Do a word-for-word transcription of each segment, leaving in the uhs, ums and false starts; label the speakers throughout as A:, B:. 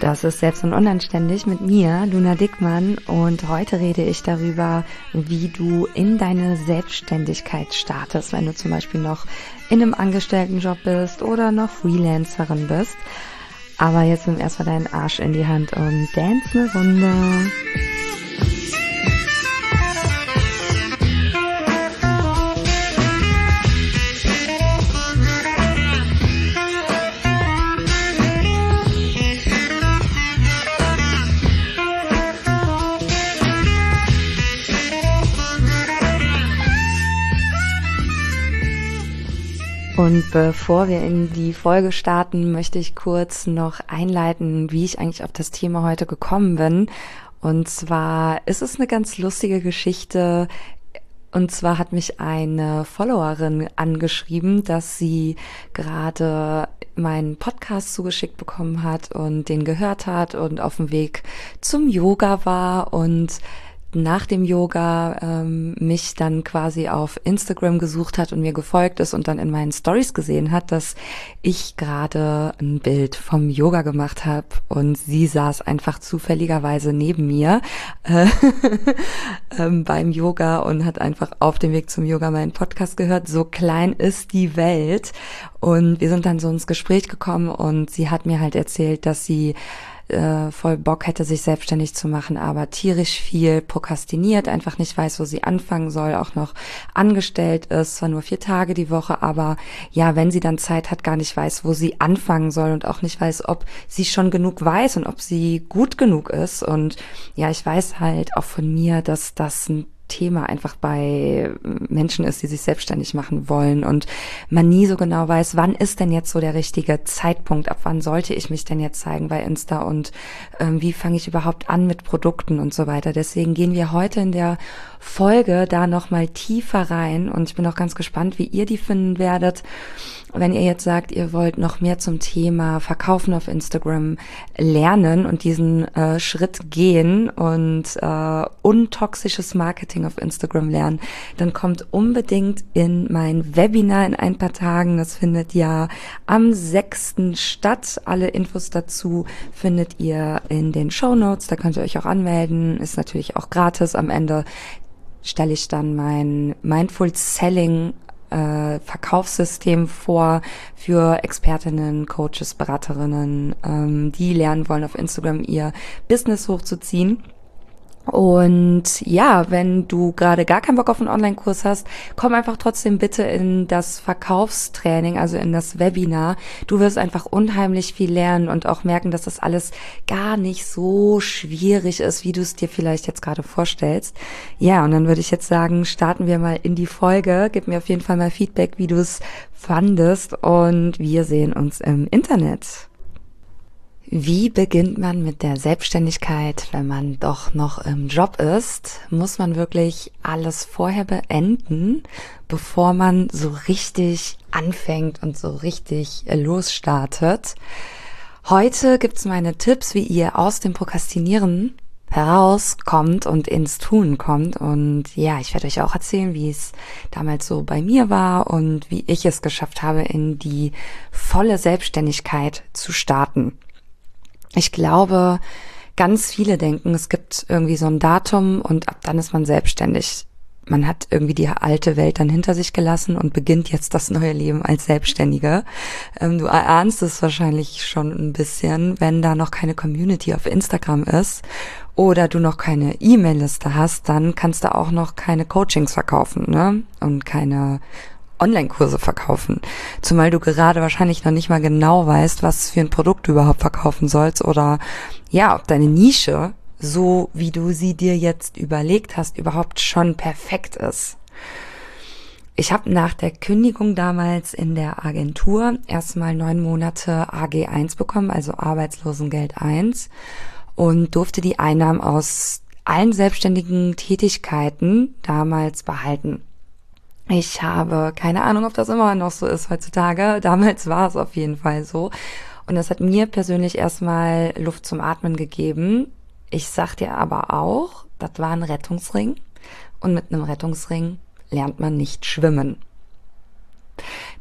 A: Das ist Selbst und Unanständig mit mir, Luna Dickmann, und heute rede ich darüber, wie du in deine Selbstständigkeit startest, wenn du zum Beispiel noch in einem Angestelltenjob bist oder noch Freelancerin bist. Aber jetzt nimm erstmal deinen Arsch in die Hand und dance eine Runde. Und bevor wir in die Folge starten, möchte ich kurz noch einleiten, wie ich eigentlich auf das Thema heute gekommen bin. Und zwar ist es eine ganz lustige Geschichte. Und zwar hat mich eine Followerin angeschrieben, dass sie gerade meinen Podcast zugeschickt bekommen hat und den gehört hat und auf dem Weg zum Yoga war und nach dem Yoga ähm, mich dann quasi auf Instagram gesucht hat und mir gefolgt ist und dann in meinen Stories gesehen hat, dass ich gerade ein Bild vom Yoga gemacht habe und sie saß einfach zufälligerweise neben mir äh, ähm, beim Yoga und hat einfach auf dem Weg zum Yoga meinen Podcast gehört. So klein ist die Welt. Und wir sind dann so ins Gespräch gekommen und sie hat mir halt erzählt, dass sie Äh, voll Bock hätte, sich selbstständig zu machen, aber tierisch viel prokrastiniert, einfach nicht weiß, wo sie anfangen soll, auch noch angestellt ist, zwar nur vier Tage die Woche, aber ja, wenn sie dann Zeit hat, gar nicht weiß, wo sie anfangen soll und auch nicht weiß, ob sie schon genug weiß und ob sie gut genug ist. Und ja, ich weiß halt auch von mir, dass das ein Thema einfach bei Menschen ist, die sich selbstständig machen wollen und man nie so genau weiß, wann ist denn jetzt so der richtige Zeitpunkt, ab wann sollte ich mich denn jetzt zeigen bei Insta und ähm, wie fange ich überhaupt an mit Produkten und so weiter. Deswegen gehen wir heute in der Folge da nochmal tiefer rein und ich bin auch ganz gespannt, wie ihr die finden werdet. Wenn ihr jetzt sagt, ihr wollt noch mehr zum Thema Verkaufen auf Instagram lernen und diesen äh, Schritt gehen und äh, untoxisches Marketing auf Instagram lernen, dann kommt unbedingt in mein Webinar in ein paar Tagen. Das findet ja am sechsten statt. Alle Infos dazu findet ihr in den Shownotes. Da könnt ihr euch auch anmelden. Ist natürlich auch gratis. Am Ende stelle ich dann mein Mindful Selling Äh, Verkaufssystem vor für Expertinnen, Coaches, Beraterinnen, ähm, die lernen wollen, auf Instagram ihr Business hochzuziehen. Und ja, wenn du gerade gar keinen Bock auf einen Online-Kurs hast, komm einfach trotzdem bitte in das Verkaufstraining, also in das Webinar. Du wirst einfach unheimlich viel lernen und auch merken, dass das alles gar nicht so schwierig ist, wie du es dir vielleicht jetzt gerade vorstellst. Ja, und dann würde ich jetzt sagen, starten wir mal in die Folge. Gib mir auf jeden Fall mal Feedback, wie du es fandest und wir sehen uns im Internet. Wie beginnt man mit der Selbstständigkeit, wenn man doch noch im Job ist? Muss man wirklich alles vorher beenden, bevor man so richtig anfängt und so richtig losstartet? Heute gibt's meine Tipps, wie ihr aus dem Prokrastinieren herauskommt und ins Tun kommt. Und ja, ich werde euch auch erzählen, wie es damals so bei mir war und wie ich es geschafft habe, in die volle Selbstständigkeit zu starten. Ich glaube, ganz viele denken, es gibt irgendwie so ein Datum und ab dann ist man selbstständig. Man hat irgendwie die alte Welt dann hinter sich gelassen und beginnt jetzt das neue Leben als Selbstständige. Ähm, du erahnst es wahrscheinlich schon ein bisschen, wenn da noch keine Community auf Instagram ist oder du noch keine E-Mail-Liste hast, dann kannst du auch noch keine Coachings verkaufen, ne? Und keine Online-Kurse verkaufen. Zumal du gerade wahrscheinlich noch nicht mal genau weißt, was für ein Produkt du überhaupt verkaufen sollst oder ja, ob deine Nische, so wie du sie dir jetzt überlegt hast, überhaupt schon perfekt ist. Ich habe nach der Kündigung damals in der Agentur erstmal neun Monate A G eins bekommen, also Arbeitslosengeld eins, und durfte die Einnahmen aus allen selbstständigen Tätigkeiten damals behalten. Ich habe keine Ahnung, ob das immer noch so ist heutzutage. Damals war es auf jeden Fall so. Und das hat mir persönlich erstmal Luft zum Atmen gegeben. Ich sag dir aber auch, das war ein Rettungsring. Und mit einem Rettungsring lernt man nicht schwimmen.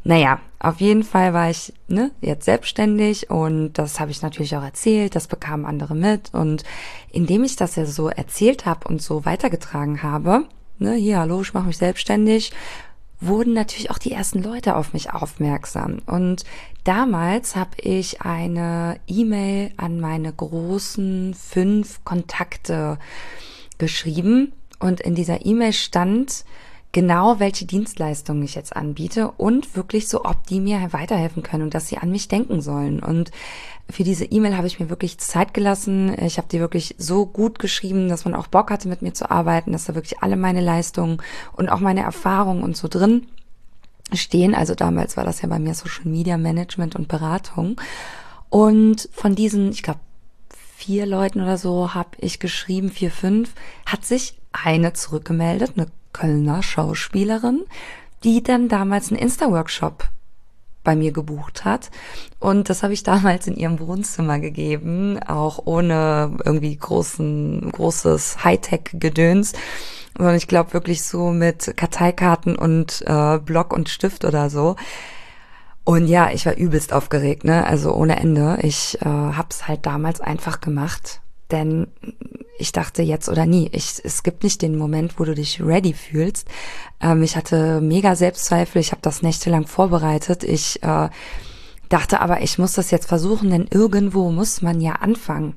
A: Naja, auf jeden Fall war ich ne, jetzt selbstständig und das habe ich natürlich auch erzählt, das bekamen andere mit und indem ich das ja so erzählt habe und so weitergetragen habe, ne, hier, hallo, ich mache mich selbstständig, wurden natürlich auch die ersten Leute auf mich aufmerksam. Und damals habe ich eine E-Mail an meine großen fünf Kontakte geschrieben und in dieser E-Mail stand genau, welche Dienstleistungen ich jetzt anbiete und wirklich so, ob die mir weiterhelfen können und dass sie an mich denken sollen. Und für diese E-Mail habe ich mir wirklich Zeit gelassen. Ich habe die wirklich so gut geschrieben, dass man auch Bock hatte, mit mir zu arbeiten, dass da wirklich alle meine Leistungen und auch meine Erfahrungen und so drin stehen. Also damals war das ja bei mir Social Media Management und Beratung. Und von diesen, ich glaube, vier Leuten oder so habe ich geschrieben, vier, fünf, hat sich eine zurückgemeldet, eine Kölner Schauspielerin, die dann damals einen Insta-Workshop bei mir gebucht hat. Und das habe ich damals in ihrem Wohnzimmer gegeben, auch ohne irgendwie großen, großes Hightech-Gedöns. Sondern ich glaube wirklich so mit Karteikarten und äh, Block und Stift oder so. Und ja, ich war übelst aufgeregt, ne? Also ohne Ende. Ich äh, hab's halt damals einfach gemacht, denn ich dachte jetzt oder nie. Ich, es gibt nicht den Moment, wo du dich ready fühlst. Ähm, ich hatte mega Selbstzweifel. Ich habe das nächtelang vorbereitet. Ich äh, dachte aber, ich muss das jetzt versuchen, denn irgendwo muss man ja anfangen.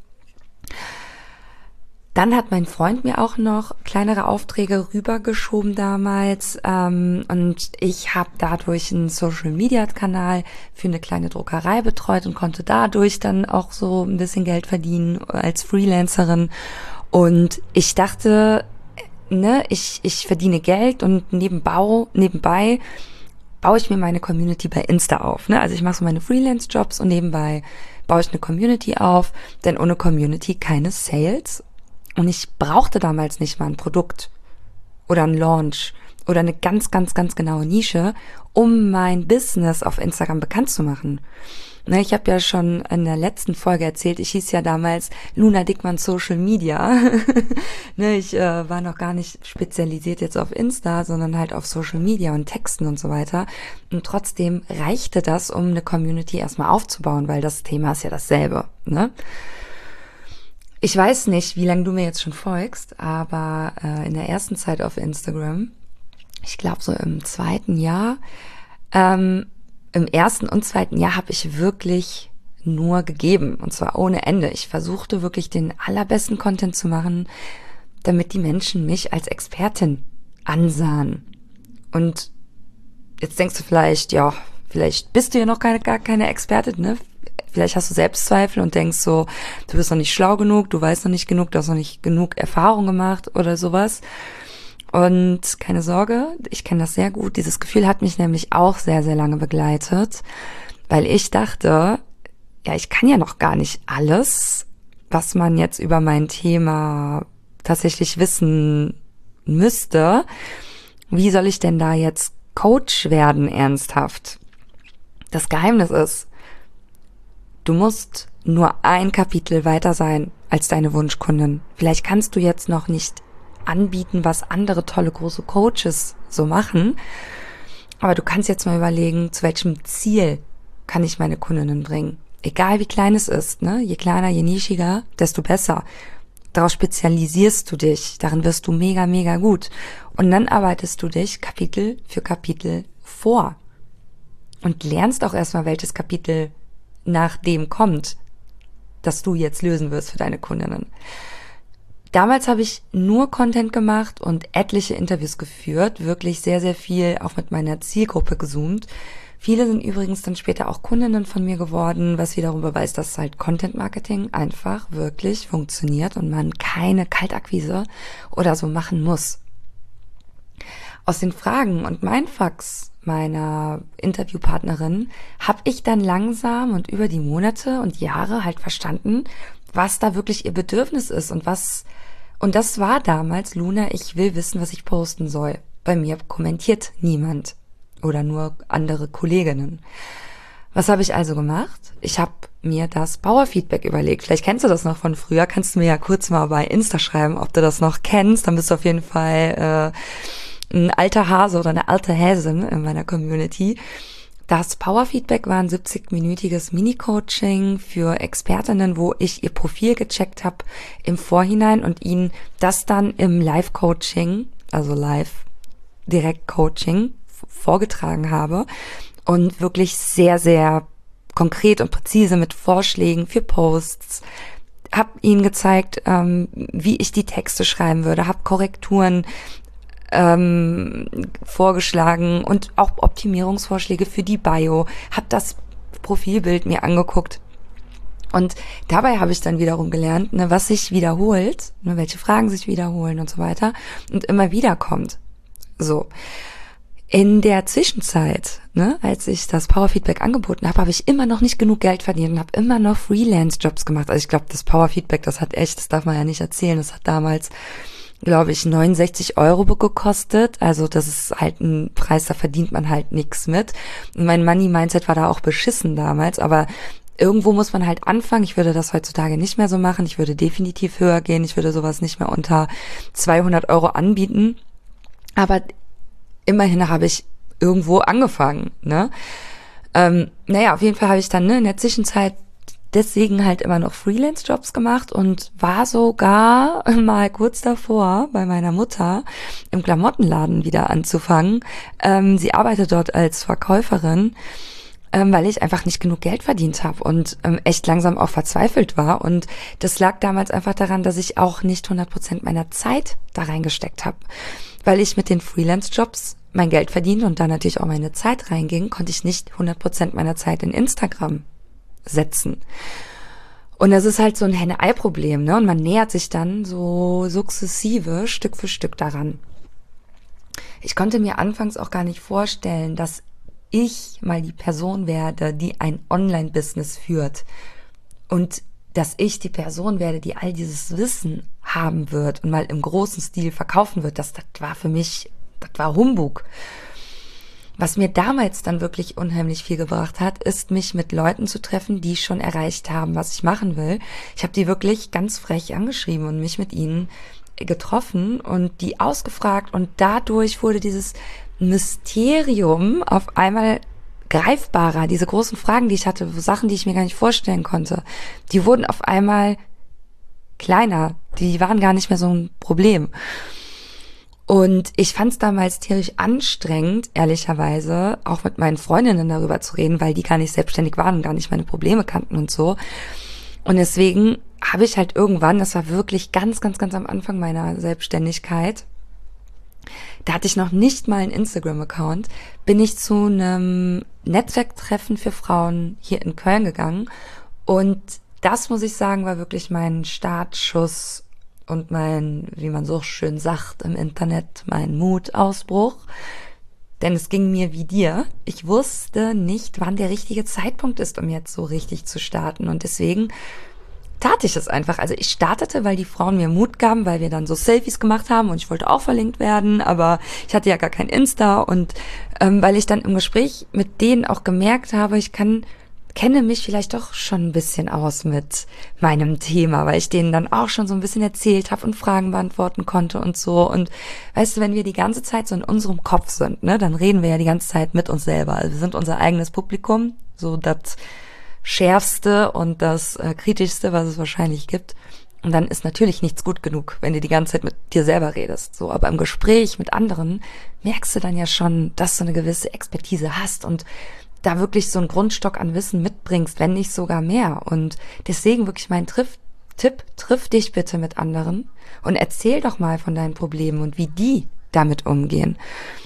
A: Dann hat mein Freund mir auch noch kleinere Aufträge rübergeschoben damals ähm, und ich habe dadurch einen Social-Media-Kanal für eine kleine Druckerei betreut und konnte dadurch dann auch so ein bisschen Geld verdienen als Freelancerin. Und ich dachte, ne, ich ich verdiene Geld und nebenbei, nebenbei baue ich mir meine Community bei Insta auf. Ne? Also ich mache so meine Freelance-Jobs und nebenbei baue ich eine Community auf, denn ohne Community keine Sales. Und ich brauchte damals nicht mal ein Produkt oder ein Launch oder eine ganz, ganz, ganz genaue Nische, um mein Business auf Instagram bekannt zu machen. Ne, ich habe ja schon in der letzten Folge erzählt, ich hieß ja damals Luna Dickmann Social Media. ne, ich äh, war noch gar nicht spezialisiert jetzt auf Insta, sondern halt auf Social Media und Texten und so weiter. Und trotzdem reichte das, um eine Community erstmal aufzubauen, weil das Thema ist ja dasselbe, ne? Ich weiß nicht, wie lange du mir jetzt schon folgst, aber äh, in der ersten Zeit auf Instagram, ich glaube so im zweiten Jahr, ähm, im ersten und zweiten Jahr habe ich wirklich nur gegeben und zwar ohne Ende. Ich versuchte wirklich den allerbesten Content zu machen, damit die Menschen mich als Expertin ansahen. Und jetzt denkst du vielleicht, ja, vielleicht bist du ja noch keine, gar keine Expertin, ne? Vielleicht hast du Selbstzweifel und denkst so, du bist noch nicht schlau genug, du weißt noch nicht genug, du hast noch nicht genug Erfahrung gemacht oder sowas. Und keine Sorge, ich kenne das sehr gut. Dieses Gefühl hat mich nämlich auch sehr, sehr lange begleitet, weil ich dachte, ja, ich kann ja noch gar nicht alles, was man jetzt über mein Thema tatsächlich wissen müsste. Wie soll ich denn da jetzt Coach werden, ernsthaft? Das Geheimnis ist, du musst nur ein Kapitel weiter sein als deine Wunschkundin. Vielleicht kannst du jetzt noch nicht anbieten, was andere tolle große Coaches so machen, aber du kannst jetzt mal überlegen, zu welchem Ziel kann ich meine Kundinnen bringen. Egal wie klein es ist, ne? Je kleiner, je nischiger, desto besser. Darauf spezialisierst du dich, darin wirst du mega, mega gut. Und dann arbeitest du dich Kapitel für Kapitel vor und lernst auch erstmal, welches Kapitel nach dem kommt, dass du jetzt lösen wirst für deine Kundinnen. Damals habe ich nur Content gemacht und etliche Interviews geführt, wirklich sehr, sehr viel auch mit meiner Zielgruppe gezoomt. Viele sind übrigens dann später auch Kundinnen von mir geworden, was wiederum beweist, dass halt Content Marketing einfach wirklich funktioniert und man keine Kaltakquise oder so machen muss. Aus den Fragen und Mindfucks meiner Interviewpartnerin habe ich dann langsam und über die Monate und Jahre halt verstanden, was da wirklich ihr Bedürfnis ist und was, und das war damals, Luna, ich will wissen, was ich posten soll. Bei mir kommentiert niemand oder nur andere Kolleginnen. Was habe ich also gemacht? Ich habe mir das Bauerfeedback überlegt. Vielleicht kennst du das noch von früher. Kannst du mir ja kurz mal bei Insta schreiben, ob du das noch kennst. Dann bist du auf jeden Fall ein alter Hase oder eine alte Häsin in meiner Community. Das Powerfeedback war ein siebzig-minütiges Mini-Coaching für Expertinnen, wo ich ihr Profil gecheckt habe im Vorhinein und ihnen das dann im Live-Coaching, also Live-Direkt-Coaching vorgetragen habe und wirklich sehr, sehr konkret und präzise mit Vorschlägen für Posts, habe ihnen gezeigt, ähm, wie ich die Texte schreiben würde, habe Korrekturen ähm, vorgeschlagen und auch Optimierungsvorschläge für die Bio, habe das Profilbild mir angeguckt und dabei habe ich dann wiederum gelernt, ne, was sich wiederholt, ne, welche Fragen sich wiederholen und so weiter und immer wieder kommt. So. In der Zwischenzeit, ne, als ich das Powerfeedback angeboten habe, habe ich immer noch nicht genug Geld verdient und habe immer noch Freelance-Jobs gemacht. Also ich glaube, das Powerfeedback, das hat echt, das darf man ja nicht erzählen, das hat damals, glaube ich, neunundsechzig Euro gekostet. Also das ist halt ein Preis, da verdient man halt nichts mit. Und mein Money-Mindset war da auch beschissen damals, aber irgendwo muss man halt anfangen. Ich würde das heutzutage nicht mehr so machen. Ich würde definitiv höher gehen. Ich würde sowas nicht mehr unter zweihundert Euro anbieten. Aber immerhin habe ich irgendwo angefangen, ne? Ähm, naja, auf jeden Fall habe ich dann ne, in der Zwischenzeit deswegen halt immer noch Freelance-Jobs gemacht und war sogar mal kurz davor, bei meiner Mutter im Klamottenladen wieder anzufangen. Ähm, sie arbeitet dort als Verkäuferin, ähm, weil ich einfach nicht genug Geld verdient habe und ähm, echt langsam auch verzweifelt war. Und das lag damals einfach daran, dass ich auch nicht hundert Prozent meiner Zeit da reingesteckt habe. Weil ich mit den Freelance-Jobs mein Geld verdiente und da natürlich auch meine Zeit reinging, konnte ich nicht hundert Prozent meiner Zeit in Instagram setzen. Und das ist halt so ein Henne-Ei-Problem, ne? Und man nähert sich dann so sukzessive, Stück für Stück daran. Ich konnte mir anfangs auch gar nicht vorstellen, dass ich mal die Person werde, die ein Online-Business führt und dass ich die Person werde, die all dieses Wissen haben wird und mal im großen Stil verkaufen wird. Das, das war für mich, das war Humbug. Was mir damals dann wirklich unheimlich viel gebracht hat, ist, mich mit Leuten zu treffen, die schon erreicht haben, was ich machen will. Ich habe die wirklich ganz frech angeschrieben und mich mit ihnen getroffen und die ausgefragt und dadurch wurde dieses Mysterium auf einmal greifbarer. Diese großen Fragen, die ich hatte, Sachen, die ich mir gar nicht vorstellen konnte, die wurden auf einmal kleiner. Die waren gar nicht mehr so ein Problem. Und ich fand es damals tierisch anstrengend, ehrlicherweise, auch mit meinen Freundinnen darüber zu reden, weil die gar nicht selbstständig waren und gar nicht meine Probleme kannten und so. Und deswegen habe ich halt irgendwann, das war wirklich ganz, ganz, ganz am Anfang meiner Selbstständigkeit, da hatte ich noch nicht mal einen Instagram-Account, bin ich zu einem Netzwerktreffen für Frauen hier in Köln gegangen. Und das, muss ich sagen, war wirklich mein Startschuss und mein, wie man so schön sagt im Internet, mein Mutausbruch. Denn es ging mir wie dir. Ich wusste nicht, wann der richtige Zeitpunkt ist, um jetzt so richtig zu starten. Und deswegen tat ich es einfach. Also ich startete, weil die Frauen mir Mut gaben, weil wir dann so Selfies gemacht haben und ich wollte auch verlinkt werden, aber ich hatte ja gar kein Insta und ähm, weil ich dann im Gespräch mit denen auch gemerkt habe, ich kann kenne mich vielleicht doch schon ein bisschen aus mit meinem Thema, weil ich denen dann auch schon so ein bisschen erzählt habe und Fragen beantworten konnte und so. Und weißt du, wenn wir die ganze Zeit so in unserem Kopf sind, ne, dann reden wir ja die ganze Zeit mit uns selber. Also wir sind unser eigenes Publikum, so das Schärfste und das äh, Kritischste, was es wahrscheinlich gibt. Und dann ist natürlich nichts gut genug, wenn du die ganze Zeit mit dir selber redest. So, aber im Gespräch mit anderen merkst du dann ja schon, dass du eine gewisse Expertise hast und da wirklich so einen Grundstock an Wissen mitbringst, wenn nicht sogar mehr. Und deswegen wirklich mein Triff, Tipp, triff dich bitte mit anderen und erzähl doch mal von deinen Problemen und wie die damit umgehen.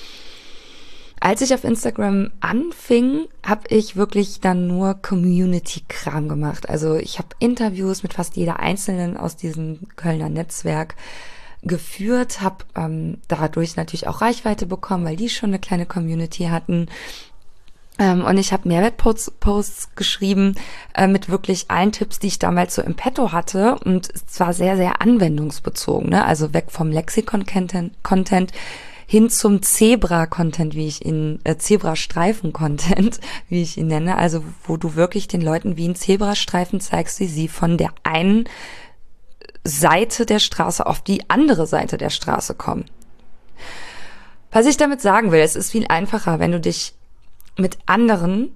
A: Als ich auf Instagram anfing, habe ich wirklich dann nur Community-Kram gemacht. Also ich habe Interviews mit fast jeder Einzelnen aus diesem Kölner Netzwerk geführt, habe ähm, dadurch natürlich auch Reichweite bekommen, weil die schon eine kleine Community hatten. Ähm, und ich habe Mehrwertposts Posts geschrieben äh, mit wirklich allen Tipps, die ich damals so im Petto hatte. Und es war sehr, sehr anwendungsbezogen, ne? Also weg vom Lexikon-Content Content hin zum Zebra-Content, wie ich ihn, äh, Zebrastreifen-Content, wie ich ihn nenne. Also wo du wirklich den Leuten wie ein Zebrastreifen zeigst, wie sie von der einen Seite der Straße auf die andere Seite der Straße kommen. Was ich damit sagen will, es ist viel einfacher, wenn du dich mit anderen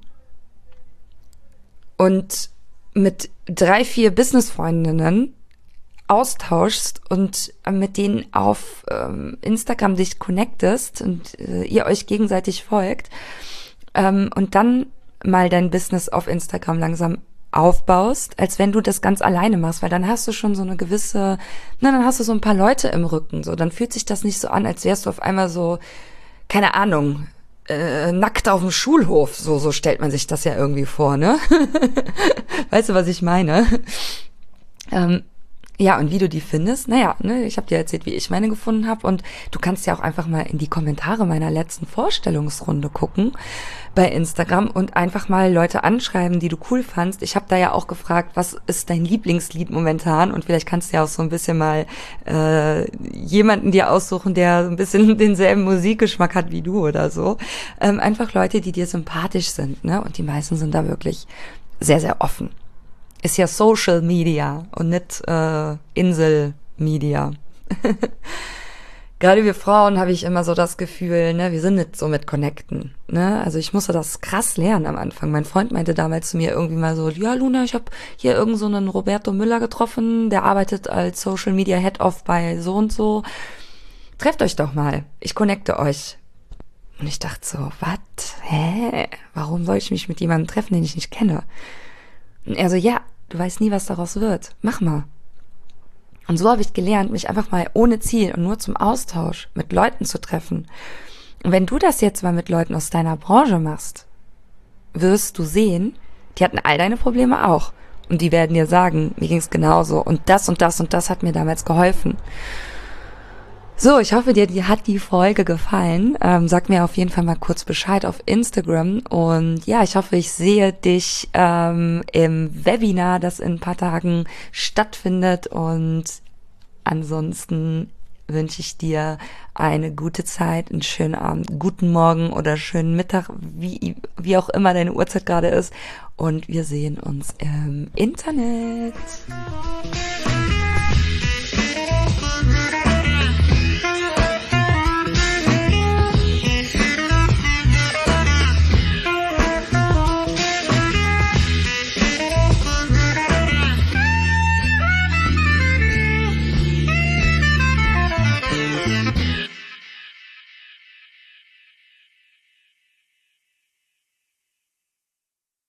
A: und mit drei, vier Businessfreundinnen austauschst und mit denen auf ähm, Instagram dich connectest und äh, ihr euch gegenseitig folgt ähm, und dann mal dein Business auf Instagram langsam aufbaust, als wenn du das ganz alleine machst, weil dann hast du schon so eine gewisse, na, dann hast du so ein paar Leute im Rücken, so, dann fühlt sich das nicht so an, als wärst du auf einmal so, keine Ahnung, äh, nackt auf dem Schulhof, so, so stellt man sich das ja irgendwie vor, ne? Weißt du, was ich meine? Ähm, Ja, und wie du die findest, naja, ne, ich habe dir erzählt, wie ich meine gefunden habe und du kannst ja auch einfach mal in die Kommentare meiner letzten Vorstellungsrunde gucken bei Instagram und einfach mal Leute anschreiben, die du cool fandst. Ich habe da ja auch gefragt, was ist dein Lieblingslied momentan und vielleicht kannst du ja auch so ein bisschen mal äh, jemanden dir aussuchen, der so ein bisschen denselben Musikgeschmack hat wie du oder so. Ähm, einfach Leute, die dir sympathisch sind, ne? Und die meisten sind da wirklich sehr, sehr offen. Ist ja Social Media und nicht äh, Insel Media. Gerade wir Frauen habe ich immer so das Gefühl, ne, wir sind nicht so mit Connecten. Ne? Also ich musste das krass lernen am Anfang. Mein Freund meinte damals zu mir irgendwie mal so, ja Luna, ich habe hier irgend so einen Roberto Müller getroffen, der arbeitet als Social Media Head of bei so und so. Trefft euch doch mal, ich connecte euch. Und ich dachte so, was? Hä? Warum soll ich mich mit jemandem treffen, den ich nicht kenne? Und er so, ja, du weißt nie, was daraus wird. Mach mal. Und so habe ich gelernt, mich einfach mal ohne Ziel und nur zum Austausch mit Leuten zu treffen. Und wenn du das jetzt mal mit Leuten aus deiner Branche machst, wirst du sehen, die hatten all deine Probleme auch. Und die werden dir sagen, mir ging's genauso. Und das und das und das hat mir damals geholfen. So, ich hoffe, dir die, hat die Folge gefallen. Ähm, sag mir auf jeden Fall mal kurz Bescheid auf Instagram. Und ja, ich hoffe, ich sehe dich ähm, im Webinar, das in ein paar Tagen stattfindet. Und ansonsten wünsche ich dir eine gute Zeit, einen schönen Abend, guten Morgen oder schönen Mittag, wie, wie auch immer deine Uhrzeit gerade ist. Und wir sehen uns im Internet.